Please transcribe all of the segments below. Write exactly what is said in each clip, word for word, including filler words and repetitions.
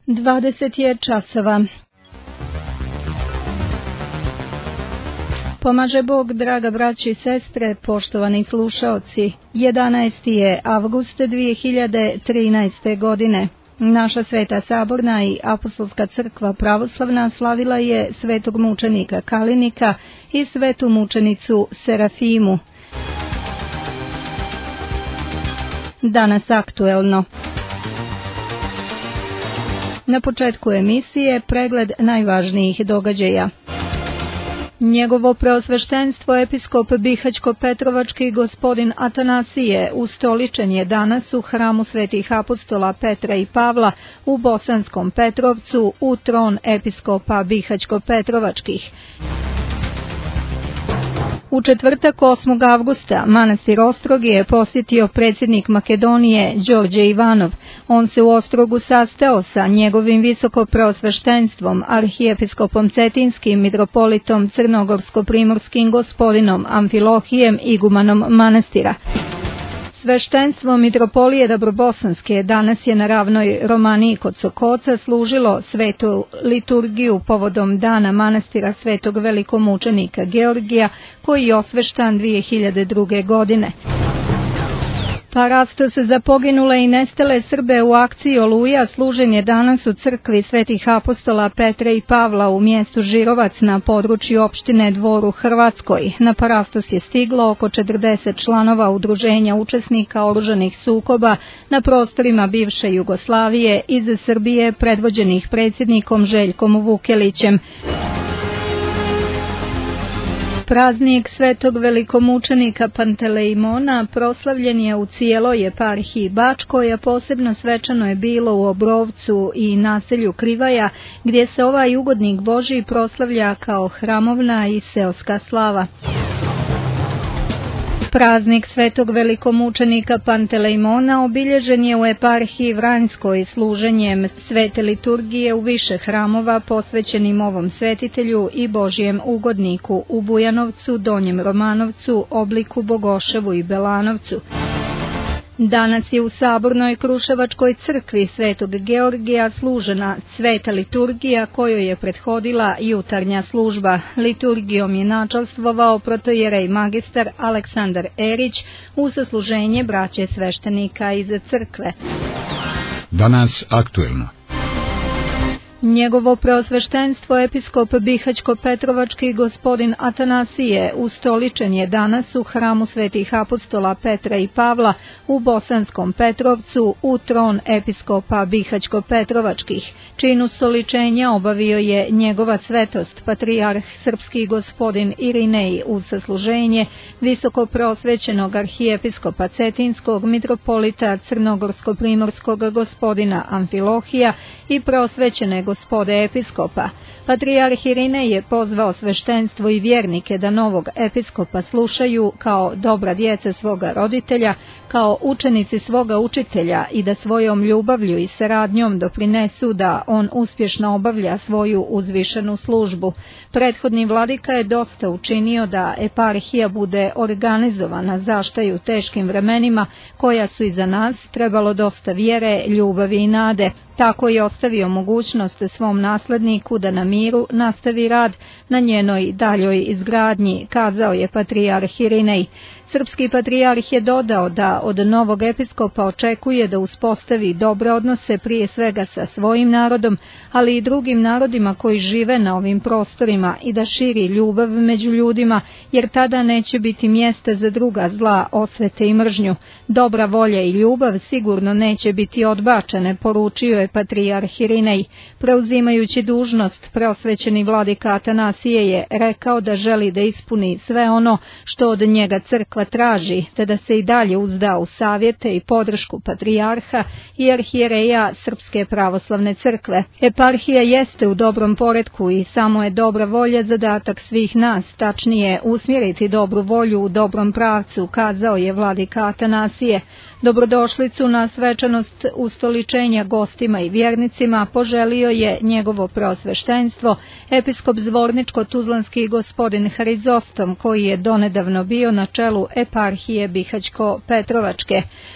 dvadeset je časova. Pomaže Bog, draga braći i sestre, poštovani slušaoci. jedanaesti je avgust dvije hiljade trinaeste. godine. Naša Sveta Saborna i Apostolska crkva pravoslavna slavila je svetog mučenika Kalinika i svetu mučenicu Serafimu. Danas aktuelno. Na početku emisije pregled najvažnijih događaja. Njegovo preosveštenstvo episkop Bihaćko-Petrovački gospodin Atanasije ustoličen je danas u hramu svetih apostola Petra i Pavla u Bosanskom Petrovcu u tron episkopa Bihaćko-Petrovačkih. U četvrtak osmog avgusta manastir Ostrog je posjetio predsjednik Makedonije Đorđe Ivanov. On se u Ostrogu sastao sa njegovim visoko preosveštenstvom arhijepiskopom Cetinskim mitropolitom Crnogorsko-primorskim gospodinom Amfilohijem igumanom manastira. Sveštenstvo mitropolije Dabrobosanske danas je na ravnoj Romaniji kod Sokoca služilo svetu liturgiju povodom dana manastira svetog velikomučenika Georgija koji je osveštan dvije hiljade druge. godine. Parastos za poginule i nestale Srbe u akciji Oluja služen je danas u crkvi svetih apostola Petra i Pavla u mjestu Žirovac na području opštine Dvor u Hrvatskoj. Na parastos je stiglo oko četrdeset članova udruženja učesnika oružanih sukoba na prostorima bivše Jugoslavije iz Srbije predvođenih predsjednikom Željkom Vukelićem. Praznik svetog velikomučenika Pantelejmona proslavljen je u cijeloj eparhiji Bačkoj, a posebno svečano je bilo u Obrovcu i naselju Krivaja, gdje se ovaj ugodnik Božji proslavlja kao hramovna i seoska slava. Praznik svetog velikomučenika Pantelejmona obilježen je u eparhiji Vranjskoj služenjem svete liturgije u više hramova posvećenim ovom svetitelju i Božjem ugodniku u Bujanovcu, Donjem Romanovcu, Obliku, Bogoševu i Belanovcu. Danas je u Sabornoj Kruševačkoj crkvi svetog Georgija služena sveta liturgija kojoj je prethodila jutarnja služba. Liturgijom je načastvovao protojerej magistar Aleksandar Erić u sasluženje braće sveštenika iz crkve. Danas aktuelno. Njegovo preosveštenstvo episkop Bihaćko-Petrovački gospodin Atanasije ustoličen je danas u hramu svetih apostola Petra i Pavla u Bosanskom Petrovcu u tron episkopa Bihaćko-Petrovačkih. Čin ustoličenja obavio je njegova svetost patrijarh srpski gospodin Irinej uz sasluženje visoko preosvećenog arhijepiskopa Cetinskog mitropolita Crnogorsko-primorskog gospodina Amfilohija i preosvećene gospode episkopa. Patrijarh Irinej je pozvao sveštenstvo i vjernike da novog episkopa slušaju kao dobra djeca svoga roditelja, kao učenici svoga učitelja i da svojom ljubavlju i saradnjom doprinesu da on uspješno obavlja svoju uzvišenu službu. Prethodni vladika je dosta učinio da eparhija bude organizovana zašta i u teškim vremenima koja su iza nas trebalo dosta vjere, ljubavi i nade. Tako je ostavio mogućnost svom nasledniku da na miru nastavi rad na njenoj daljoj izgradnji, kazao je patrijarh Irinej. Srpski patrijarh je dodao da od novog episkopa očekuje da uspostavi dobre odnose prije svega sa svojim narodom, ali i drugim narodima koji žive na ovim prostorima i da širi ljubav među ljudima, jer tada neće biti mjesta za druga zla, osvete i mržnju. Dobra volja i ljubav sigurno neće biti odbačene, poručio je patrijarh Irinej. Preuzimajući dužnost, preosvećeni vladika Atanasije je rekao da želi da ispuni sve ono što od njega crkva traži, te da se i dalje uzda u savjete i podršku patrijarha i arhijereja Srpske pravoslavne crkve. Eparhija jeste u dobrom poretku i samo je dobra volja zadatak svih nas, tačnije usmjeriti dobru volju u dobrom pravcu, kazao je vladika Atanasije. Dobrodošlicu na svečanost ustoličenja gostima i vjernicima poželio je njegovo preosveštenstvo, episkop Zvorničko-Tuzlanski gospodin Harizostom, koji je donedavno bio na čelu eparhije Bihaćko-Petrovačke.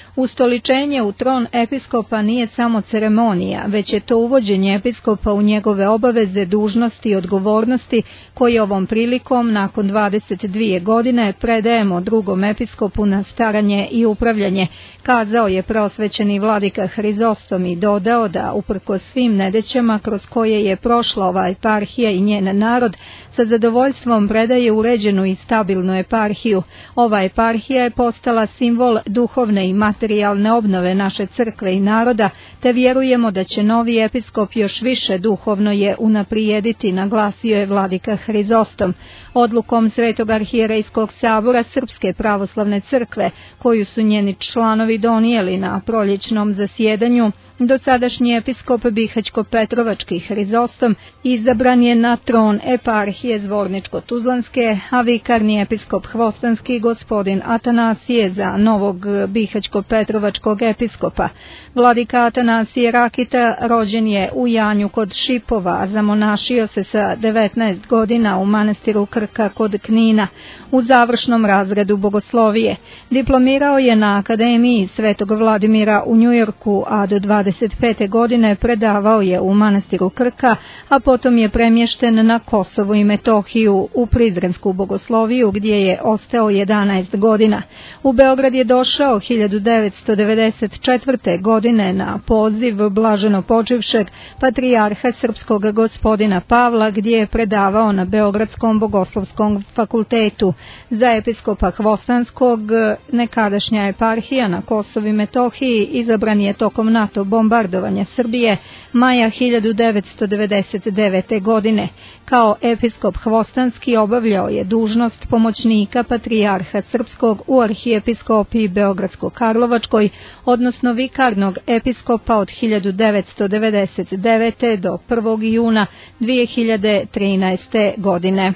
Ustoličenje u tron episkopa nije samo ceremonija, već je to uvođenje episkopa u njegove obaveze, dužnosti i odgovornosti koje ovom prilikom nakon dvadeset dvije godine predajemo drugom episkopu na staranje i upravljanje, kazao je preosvećeni vladika Hrizostom i dodao da uprkos svim nedaćama kroz koje je prošla ova eparhija i njen narod, sa zadovoljstvom predaje uređenu i stabilnu eparhiju. Ova eparhija je postala simbol duhovne i materijalne obnove naše crkve i naroda, te vjerujemo da će novi episkop još više duhovno je unaprijediti, naglasio je vladika Hrizostom. Odlukom Svetog arhijerejskog sabora Srpske pravoslavne crkve, koju su njeni članovi donijeli na proljećnom zasjedanju, dosadašnji episkop Bihaćko-Petrovački Hrizostom izabran je na tron eparhije Zvorničko-Tuzlanske, a vikarni episkop Hvostanski gospodin Atanasije za novog Bihaćko-Petrovačkog episkopa. Vladika Atanasije Rakita rođen je u Janju kod Šipova, a zamonašio se sa devetnaest godina u manastiru Krka kod Knina u završnom razredu bogoslovije. Diplomirao je na Akademiji Svetog Vladimira u Njujorku, a do dvadeset pete godine predavao je u manastiru Krka, a potom je premješten na Kosovo i Metohiju u Prizrensku bogosloviju gdje je ostao jedanaest godina. U Beograd je došao hiljadu devetsto devedeset četvrte. godine na poziv blaženo počivšeg patrijarha srpskog gospodina Pavla, gdje je predavao na Beogradskom bogoslovskom fakultetu. Za episkopa Hvostanskog nekadašnja eparhija na Kosovu i Metohiji izabran je tokom NATO bombardovanja Srbije maja hiljadu devetsto devedeset devete. godine. Kao episkop Hvostanski obavljao je dužnost pomoćnika patrijarha srpskog u arhijepiskopiji Beogradsko-Karlovačkoj, odnosno vikarnog episkopa od hiljadu devetsto devedeset devete. do prvog juna dvije hiljade trinaeste. godine.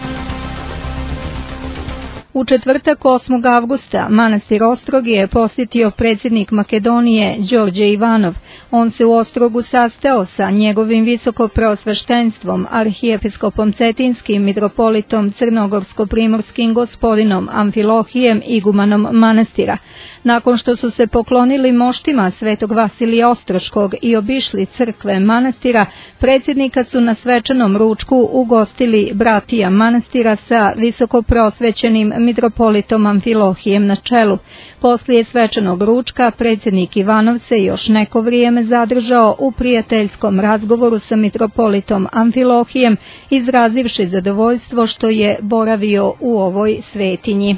U četvrtak osmog avgusta manastir Ostrogi je posjetio predsjednik Makedonije Đorđe Ivanov. On se u Ostrogu sastao sa njegovim visokopreosveštenstvom arhijepiskopom Cetinskim, mitropolitom Crnogorsko-primorskim gospodinom Amfilohijem, igumanom manastira. Nakon što su se poklonili moštima Svetog Vasilija Ostroškog i obišli crkve manastira, predsjednika su na svečanom ručku ugostili bratija manastira sa visokopreosvećenim mitropolitom Amfilohijem na čelu. Poslije svečanog ručka predsjednik Ivanov se još neko vrijeme zadržao u prijateljskom razgovoru sa mitropolitom Amfilohijem, izrazivši zadovoljstvo što je boravio u ovoj svetinji.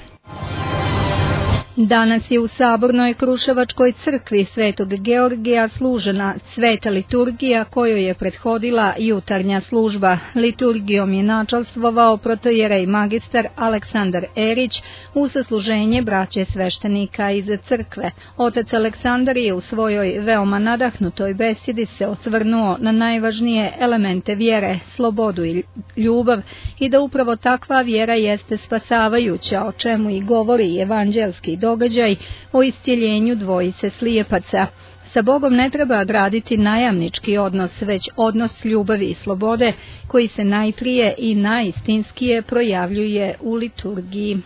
Danas je u Sabornoj Kruševačkoj crkvi Svetog Georgija služena sveta liturgija kojoj je prethodila jutarnja služba. Liturgijom je načalstvovao protojerej magistar Aleksandar Erić u sasluženje braće sveštenika iz crkve. Otac Aleksandar je u svojoj veoma nadahnutoj besjedi se osvrnuo na najvažnije elemente vjere, slobodu i ljubav i da upravo takva vjera jeste spasavajuća, o čemu i govori evanđelski događaj o iscjeljenju dvojice slijepaca. Sa Bogom ne treba graditi najamnički odnos, već odnos ljubavi i slobode koji se najprije i najistinskije projavljuje u liturgiji.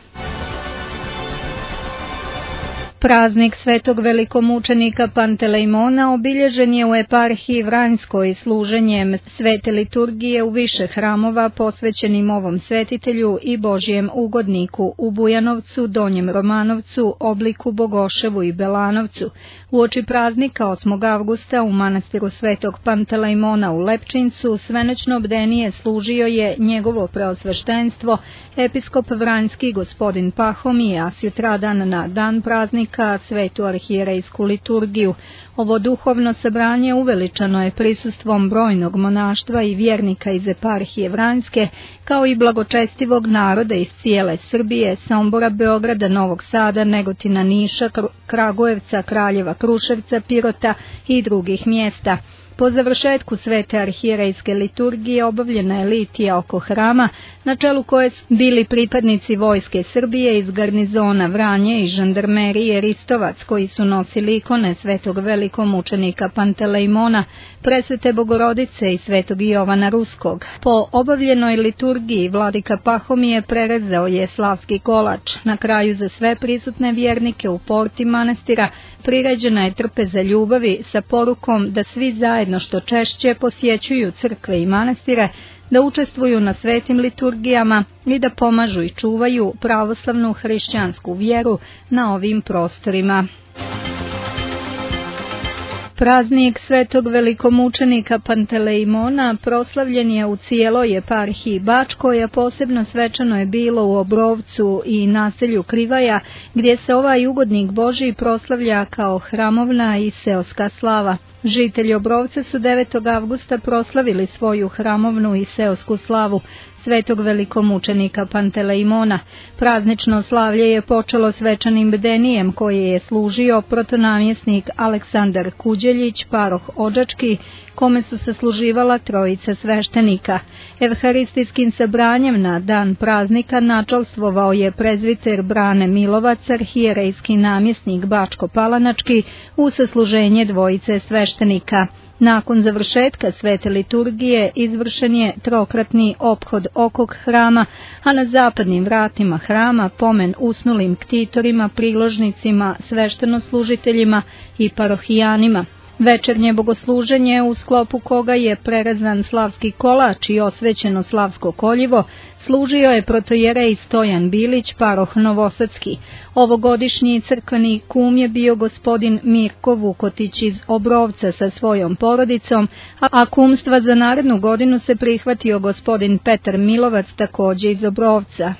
Praznik Svetog velikomučenika Pantelejmona obilježen je u eparhiji Vranjskoj služenjem svete liturgije u više hramova posvećenim ovom svetitelju i Božjem ugodniku u Bujanovcu, Donjem Romanovcu, Obliku, Bogoševu i Belanovcu. Uoči praznika osmog avgusta u manastiru Svetog Pantelejmona u Lepčincu svenečno bdenije služio je njegovo preosveštenstvo episkop Vranjski gospodin Pahomije, a sutradan na dan praznika svetu arhijerejsku liturgiju. Ovo duhovno sabranje uveličano je prisustvom brojnog monaštva i vjernika iz eparhije Vranjske, kao i blagočestivog naroda iz cijele Srbije, Sombora, Beograda, Novog Sada, Negotina, Niša, Kragujevca, Kraljeva, Kruševca, Pirota i drugih mjesta. Po završetku svete arhijerejske liturgije obavljena je litija oko hrama, na čelu koje su bili pripadnici Vojske Srbije iz garnizona Vranje i žandarmerije Ristovac, koji su nosili ikone svetog velikomučenika Pantelejmona, Presvete Bogorodice i svetog Jovana Ruskog. Po obavljenoj liturgiji vladika Pahomije prerezao je slavski kolač. Na kraju za sve prisutne vjernike u porti manastira priređena je trpeza ljubavi sa porukom da svi zajedno što češće posjećuju crkve i manastire, da učestvuju na svetim liturgijama i da pomažu i čuvaju pravoslavnu hrišćansku vjeru na ovim prostorima. Praznik svetog velikomučenika Pantelejmona proslavljen je u cijeloj eparhiji Bačkoj, a posebno svečano je bilo u Obrovcu i naselju Krivaja, gdje se ovaj ugodnik Božji proslavlja kao hramovna i seoska slava. Žitelji Obrovca su devetog avgusta proslavili svoju hramovnu i seosku slavu svetog velikomučenika Pantelejmona. Praznično slavlje je počelo svečanim bdenijem koje je služio protonamjesnik Aleksandar Kuđeljić, paroh Odžački, kome su se služivala trojica sveštenika. Evharistijskim sabranjem na dan praznika načalstvovao je prezviter Brane Milovac, arhijerejski namjesnik Bačko-Palanački, u sasluženje dvojice sveštenika. Nakon završetka svete liturgije izvršen je trokratni ophod okog hrama, a na zapadnim vratima hrama pomen usnulim ktitorima, priložnicima, sveštenoslužiteljima i parohijanima. Večernje bogosluženje, u sklopu koga je prerezan slavski kolač i osvećeno slavsko koljivo, služio je protojerej Stojan Bilić, paroh Novosadski. Ovogodišnji crkveni kum je bio gospodin Mirko Vukotić iz Obrovca sa svojom porodicom, a kumstva za narednu godinu se prihvatio gospodin Petar Milovac, također iz Obrovca.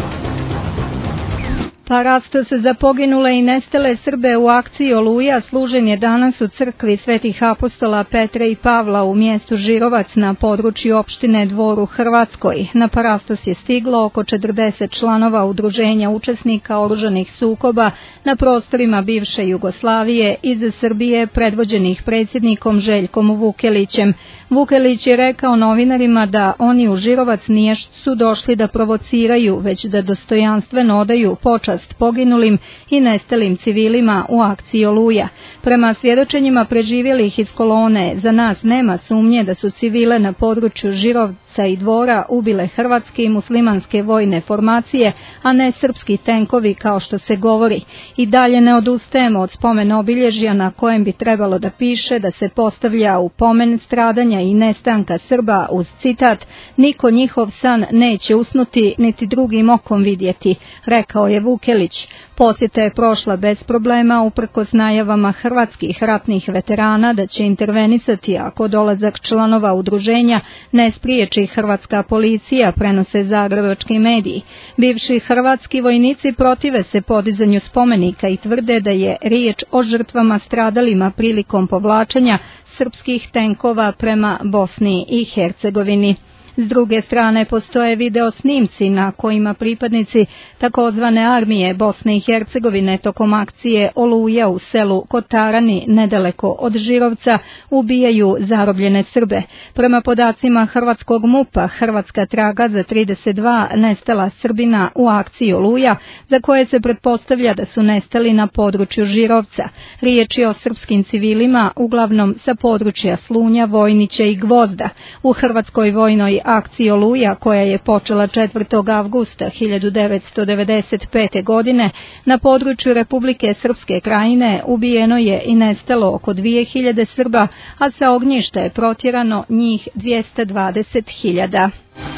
Parastos za poginule i nestale Srbe u akciji Oluja služen je danas u crkvi svetih apostola Petra i Pavla u mjestu Žirovac na području opštine Dvor u Hrvatskoj. Na parastos je stiglo oko četrdeset članova udruženja učesnika oružanih sukoba na prostorima bivše Jugoslavije iz Srbije predvođenih predsjednikom Željkom Vukelićem. Vukelić je rekao novinarima da oni u Žirovac nije su došli da provociraju, već da dostojanstveno odaju počast poginulim i nestalim civilima u akciji Oluja. Prema svjedočenjima preživjelih iz kolone, za nas nema sumnje da su civile na području Žirovca i Dvora ubile hrvatske i muslimanske vojne formacije, a ne srpski tenkovi kao što se govori. I dalje ne odustajemo od spomen obilježja na kojem bi trebalo da piše da se postavlja u pomen stradanja i nestanka Srba uz citat "Niko njihov san neće usnuti, niti drugim okom vidjeti", rekao je Vukelić. Posjeta je prošla bez problema uprkos najavama hrvatskih ratnih veterana da će intervenisati ako dolazak članova udruženja ne spriječi hrvatska policija, prenose zagrebački mediji. Bivši hrvatski vojnici protive se podizanju spomenika i tvrde da je riječ o žrtvama stradalima prilikom povlačenja srpskih tenkova prema Bosni i Hercegovini. S druge strane postoje video snimci na kojima pripadnici takozvane armije Bosne i Hercegovine tokom akcije Oluja u selu Kotarani nedaleko od Žirovca ubijaju zarobljene Srbe. Prema podacima hrvatskog MUP-a, Hrvatska traga za trideset dva nestala Srbina u akciji Oluja, za koje se pretpostavlja da su nestali na području Žirovca. Riječ je o srpskim civilima, uglavnom sa područja Slunja, Vojnića i Gvozda. U Hrvatskoj vojnoj akciji Oluja, koja je počela četvrtog avgusta hiljadu devetsto devedeset pete. godine, na području Republike Srpske Krajine ubijeno je i nestalo oko dvije hiljade Srba, a sa ognjišta je protjerano njih dvjesto dvadeset hiljada.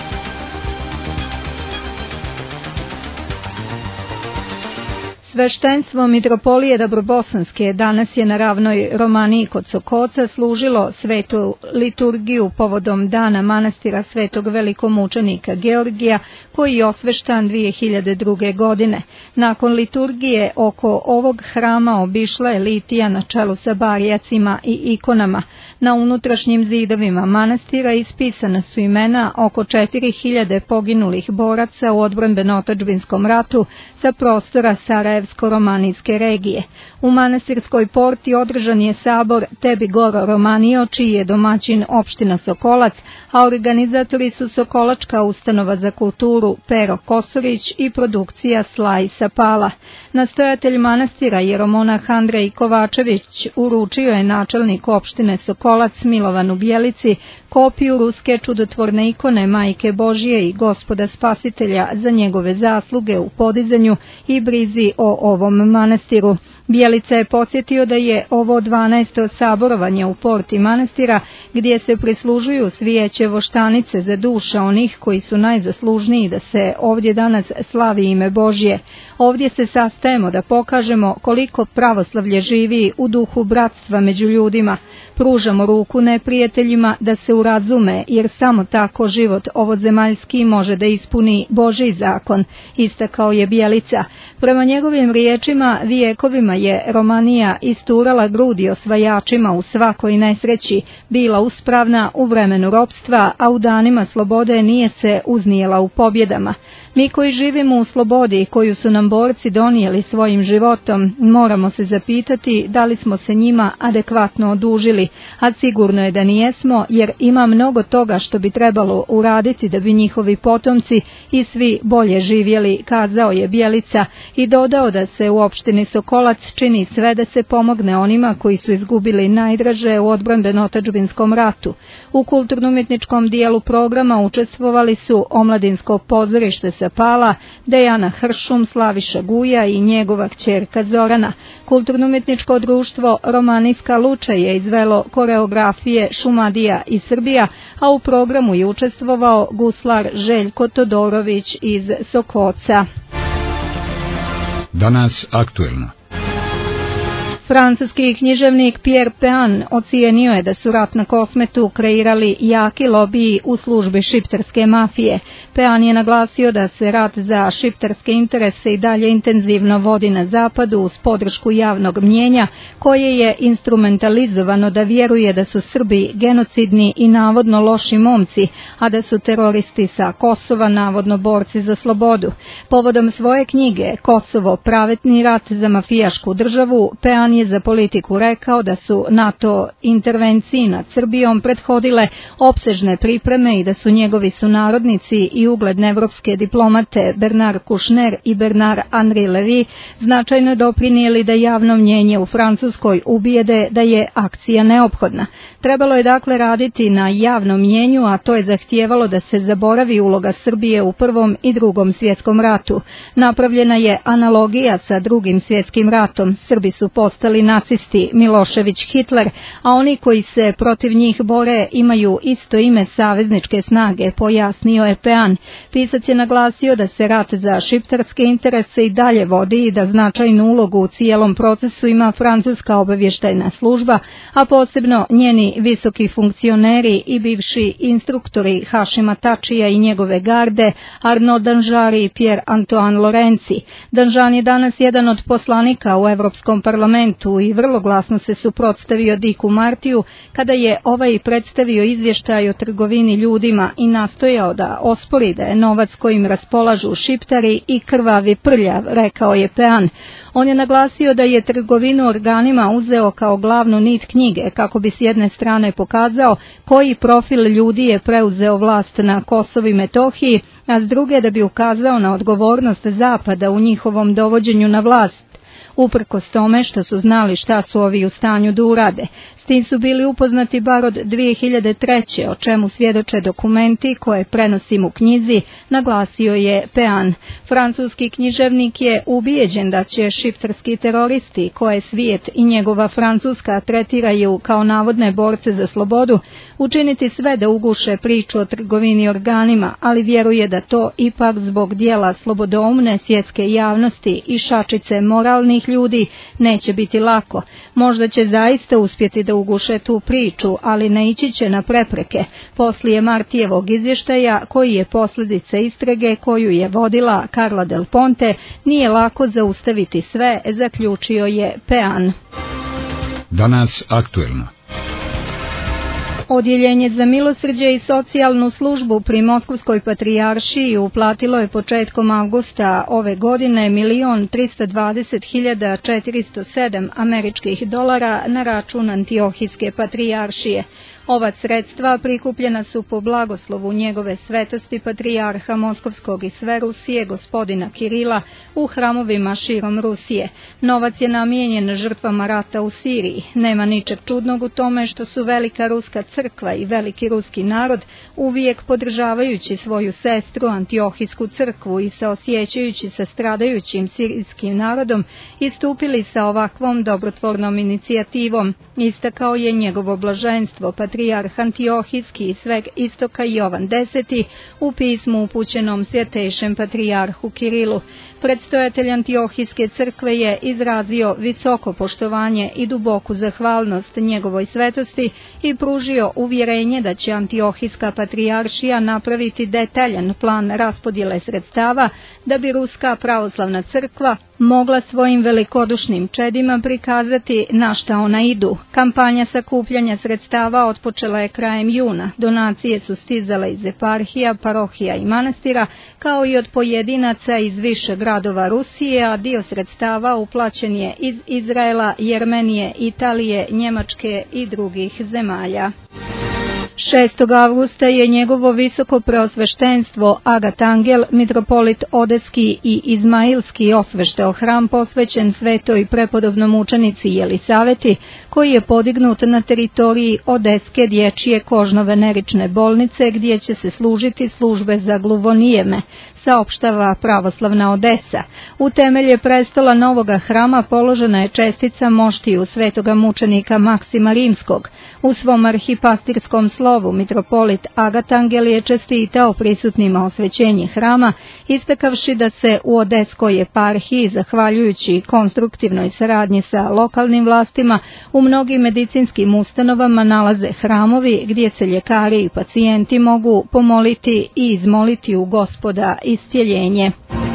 Sveštenstvo Mitropolije Dabrobosanske danas je na ravnoj Romaniji kod Sokoca služilo svetu liturgiju povodom dana manastira svetog velikomučenika Georgija, koji je osveštan dvije hiljade druge. godine. Nakon liturgije oko ovog hrama obišla je litija na čelu sa barijacima i ikonama. Na unutrašnjim zidovima manastira ispisana su imena oko četiri hiljade poginulih boraca u odbrambeno-otadžbinskom ratu sa prostora Sarajevske Dunavsko-romanijske regije. U manastirskoj porti održan je sabor Tebi Goro Romanio, čiji je domaćin opština Sokolac, a organizatori su Sokolačka ustanova za kulturu Pero Kosorić i produkcija Slaj Sapala. Nastojatelj manastira jeromonah Andrej Kovačević uručio je načelnik opštine Sokolac Milovanu Bjelici kopiju ruske čudotvorne ikone Majke Božije i Gospoda Spasitelja za njegove zasluge u podizanju i brizi o ovom manastiru. Bjelica je podsjetio da je ovo dvanaesto saborovanje u porti manastira gdje se prislužuju svijeće voštanice za duše onih koji su najzaslužniji da se ovdje danas slavi ime Božje. Ovdje se sastajemo da pokažemo koliko pravoslavlje živi u duhu bratstva među ljudima. Pružamo ruku neprijateljima da se urazume, jer samo tako život ovodzemaljski može da ispuni Božji zakon, istakao je Bjelica. Prema njegovim riječima, vijekovima je Romanija isturala grudi osvajačima u svakoj nesreći, bila uspravna u vremenu ropstva, a u danima slobode nije se uznijela u pobjedama. Mi koji živimo u slobodi koju su nam borci donijeli svojim životom, moramo se zapitati da li smo se njima adekvatno odužili, a sigurno je da nijesmo, jer ima mnogo toga što bi trebalo uraditi da bi njihovi potomci i svi bolje živjeli, kazao je Bjelica i dodao da se u opštini Sokolac čini sve da se pomogne onima koji su izgubili najdraže u odbrambeno-otadžbinskom ratu. U kulturno-umjetničkom dijelu programa učestvovali su Omladinsko pozorište Sapala, Dejana Hršum, Slaviša Guja i njegova kćerka Zorana. Kulturno-umjetničko društvo Romanijska Luča je izvelo koreografije Šumadija i Srbija, a u programu je učestvovao guslar Željko Todorović iz Sokoca. Danas aktuelno. Francuski književnik Pierre Pean ocijenio je da su rat na Kosmetu kreirali jaki lobiji u službi šiptarske mafije. Pean je naglasio da se rat za šiptarske interese i dalje intenzivno vodi na zapadu uz podršku javnog mnjenja, koje je instrumentalizovano da vjeruje da su Srbi genocidni i navodno loši momci, a da su teroristi sa Kosova navodno borci za slobodu. Povodom svoje knjige Kosovo, pravetni rat za mafijašku državu, Pean je za Politiku rekao da su NATO intervenciji nad Srbijom prethodile opsežne pripreme i da su njegovi sunarodnici i ugledne evropske diplomate Bernard Kouchner i Bernard Henri Lévy značajno doprinijeli da javno mnjenje u Francuskoj ubijede da je akcija neophodna. Trebalo je dakle raditi na javnom mnjenju, a to je zahtijevalo da se zaboravi uloga Srbije u Prvom i Drugom svjetskom ratu. Napravljena je analogija sa Drugim svjetskim ratom. Srbi su postali nacisti Milošević, Hitler, a oni koji se protiv njih bore imaju isto ime savezničke snage, pojasnio je Pean. Pisac je naglasio da se rat za šiptarske interese i dalje vodi i da značajnu ulogu u cijelom procesu ima francuska obavještajna služba, a posebno njeni visoki funkcioneri i bivši instruktori Hašima Tačija i njegove garde, Arnaud Danjari i Pierre-Antoine Lorenzi. Danjan je danas jedan od poslanika u Evropskom parlamentu i vrlo glasno se suprotstavio Diku Martiju kada je ovaj predstavio izvještaj o trgovini ljudima i nastojao da ospori da je novac kojim raspolažu šiptari i krvavi prljav, rekao je Pean. On je naglasio da je trgovinu organima uzeo kao glavnu nit knjige kako bi s jedne strane pokazao koji profil ljudi je preuzeo vlast na Kosovu i Metohiji, a s druge da bi ukazao na odgovornost Zapada u njihovom dovođenju na vlast, uprkos tome što su znali šta su ovi u stanju da urade. S tim su bili upoznati bar od dvije hiljade treće, o čemu svjedoče dokumenti koje prenosim u knjizi, naglasio je Pean. Francuski književnik je ubijeđen da će šiptarski teroristi, koje svijet i njegova Francuska tretiraju kao navodne borce za slobodu, učiniti sve da uguše priču o trgovini organima, ali vjeruje da to ipak zbog dijela slobodoumne svjetske javnosti i šačice moralnih ljudi neće biti lako. Možda će zaista uspjeti da uguše tu priču, ali ne ići će na prepreke. Poslije Martijevog izvještaja, koji je posljedica istrage koju je vodila Carla Del Ponte, nije lako zaustaviti sve, zaključio je Pean. Danas aktuelno. Odjeljenje za milosrđe i socijalnu službu pri Moskovskoj patrijaršiji uplatilo je početkom avgusta ove godine milion trista dvadeset hiljada četiristo sedam američkih dolara na račun Antiohijske patrijaršije. Ova sredstva prikupljena su po blagoslovu njegove svetosti patrijarha Moskovskog i sve Rusije, gospodina Kirila, u hramovima širom Rusije. Novac je namijenjen žrtvama rata u Siriji. Nema ničeg čudnog u tome što su velika ruska crkva i veliki ruski narod, uvijek podržavajući svoju sestru Antiohijsku crkvu i saosjećajući sa stradajućim sirijskim narodom, istupili sa ovakvom dobrotvornom inicijativom, istakao je njegovo blaženstvo patrijarha Patrijarh Antiohijski i sveg istoka Jovan Deseti u pismu upućenom svjetejšem patrijarhu Kirilu. Predstojatelj Antiohijske crkve je izrazio visoko poštovanje i duboku zahvalnost njegovoj svetosti i pružio uvjerenje da će Antiohijska patrijaršija napraviti detaljan plan raspodjele sredstava da bi Ruska pravoslavna crkva mogla svojim velikodušnim čedima prikazati na šta ona idu. Kampanja sakupljanja sredstava otpočela je krajem juna. Donacije su stizale iz eparhija, parohija i manastira, kao i od pojedinaca iz više gradova Rusije, a dio sredstava uplaćen je iz Izraela, Jermenije, Italije, Njemačke i drugih zemalja. šestog avgusta je njegovo visoko preosveštenstvo Agat Angel, mitropolit Odeski i Izmailski, osveštao hram posvećen svetoj prepodobnom učenici Jelisaveti, koji je podignut na teritoriji Odeske dječje kožno-venerične bolnice, gdje će se služiti službe za gluvonijeme, saopštava pravoslavna Odesa. U temelje prestola novoga hrama položena je čestica moštiju svetoga mučenika Maksima Rimskog. U svom arhipastirskom slovu mitropolit Agat Angel je čestitao prisutnima osvećenje hrama, istakavši da se u Odeskoj eparhiji, zahvaljujući konstruktivnoj saradnji sa lokalnim vlastima, u mnogim medicinskim ustanovama nalaze hramovi gdje se ljekari i pacijenti mogu pomoliti i izmoliti u Gospoda iscjeljenje.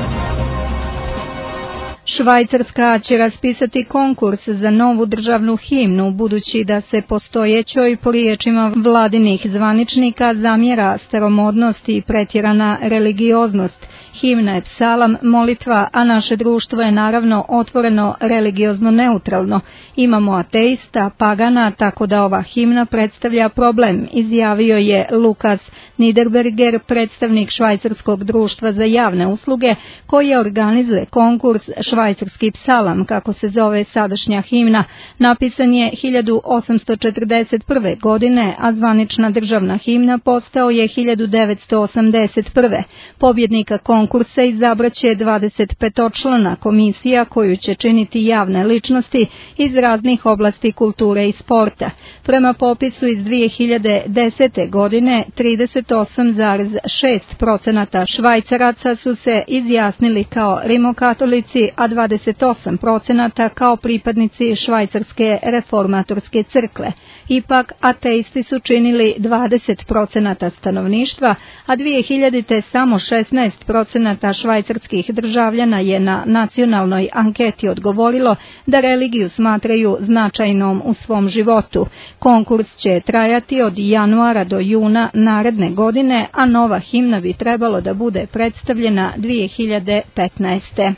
Švajcarska će raspisati konkurs za novu državnu himnu, budući da se postojećoj, po riječima vladinih zvaničnika, zamjera staromodnost i pretjerana religioznost. Himna je psalam, molitva, a naše društvo je naravno otvoreno religiozno neutralno. Imamo ateista, pagana, tako da ova himna predstavlja problem, izjavio je Lukas Niederberger, predstavnik Švajcarskog društva za javne usluge, koji organizuje konkurs Švajcarski psalam, kako se zove sadašnja himna. Napisan je hiljadu osamsto četrdeset prve. godine, a zvanična državna himna postao je hiljadu devetsto osamdeset prve. Pobjednika konkursa izabraće dvadesetpetočlana komisija koju će činiti javne ličnosti iz raznih oblasti kulture i sporta. Prema popisu iz dvije hiljade desete. godine, trideset osam zarez šest posto Švajcaraca su se izjasnili kao rimokatolici, a dvadeset osam posto kao pripadnici Švajcarske reformatorske crkve. Ipak, ateisti su činili dvadeset posto stanovništva, a dvije hiljadite. samo šesnaest posto švajcarskih državljana je na nacionalnoj anketi odgovorilo da religiju smatraju značajnom u svom životu. Konkurs će trajati od januara do juna naredne godine, a nova himna bi trebalo da bude predstavljena dvije hiljade petnaeste.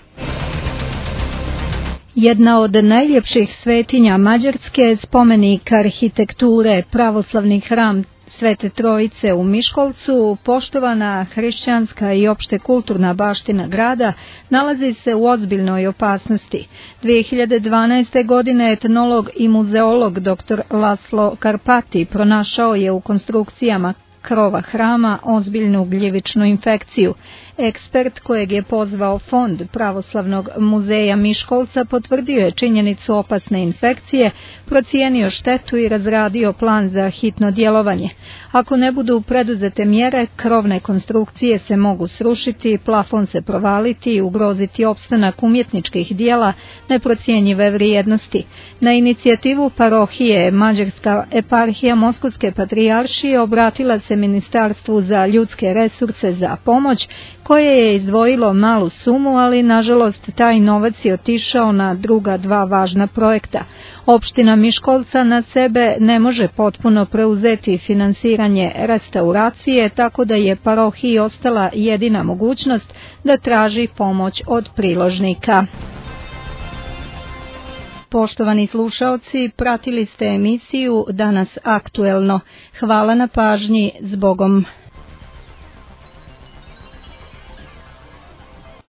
Jedna od najljepših svetinja Mađarske, spomenik arhitekture, pravoslavni hram Svete Trojice u Miškolcu, poštovana hrišćanska i opšte kulturna baština grada, nalazi se u ozbiljnoj opasnosti. dvije hiljade dvanaeste. godine etnolog i muzeolog dr. Laslo Karpati pronašao je u konstrukcijama krova hrama ozbiljnu gljivičnu infekciju. Ekspert kojeg je pozvao Fond Pravoslavnog muzeja Miškolca potvrdio je činjenicu opasne infekcije, procijenio štetu i razradio plan za hitno djelovanje. Ako ne budu preduzete mjere, krovne konstrukcije se mogu srušiti, plafon se provaliti i ugroziti opstanak umjetničkih dijela neprocjenjive vrijednosti. Na inicijativu parohije Mađarska eparhija Moskovske patrijaršije obratila se se Ministarstvu za ljudske resurse za pomoć, koje je izdvojilo malu sumu, ali nažalost taj novac je otišao na druga dva važna projekta. Opština Miškolca na sebe ne može potpuno preuzeti finansiranje restauracije, tako da je parohiji ostala jedina mogućnost da traži pomoć od priložnika. Poštovani slušaoci, pratili ste emisiju Danas aktuelno. Hvala na pažnji, zbogom.